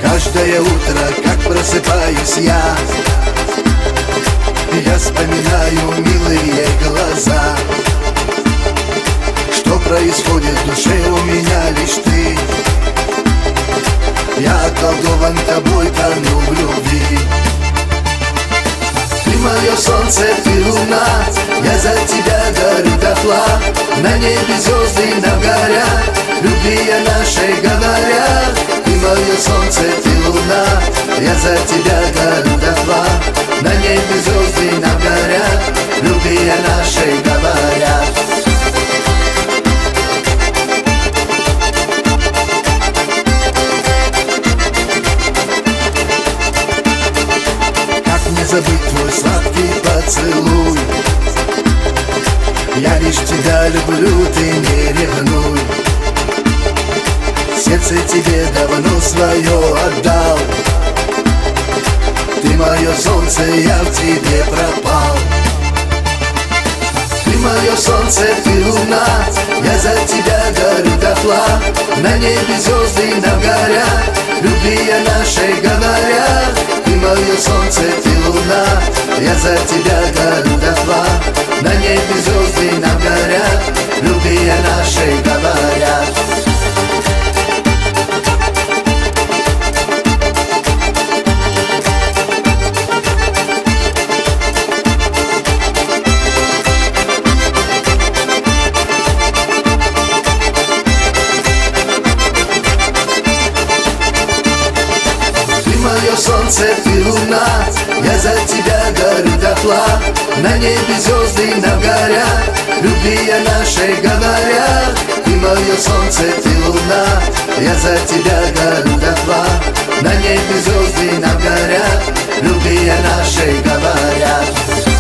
Каждое утро, как просыпаюсь я вспоминаю милые глаза. Что происходит в душе у меня лишь ты. Я околдован тобой, тону в любви. Ты мое солнце, ты луна, я за тебя горю дотла. На небе звезды нам горят, любви о нашей говорят. Ты мое солнце, ты луна, я за тебя горю дотла. На небе звезды нам горят, любви о нашей говорят. Забыть твой сладкий поцелуй. Я лишь тебя люблю, ты не ревнуй. Сердце тебе давно свое отдал. Ты мое солнце, я в тебе пропал. Ты мое солнце, ты луна, я за тебя горю дотла. На небе звезды нам горят, любви о нашей говорят. Ты мое солнце, ты луна, я за тебя горю дотла. На небе звезды нам горят, любви о нашей говорят. Мое солнце, ты луна, я за тебя горю дотла. На небе звезды нам горят, любви о нашей говорят. Ты мое солнце, ты луна, я за тебя горю дотла. На небе звезды нам горят, любви о нашей говорят.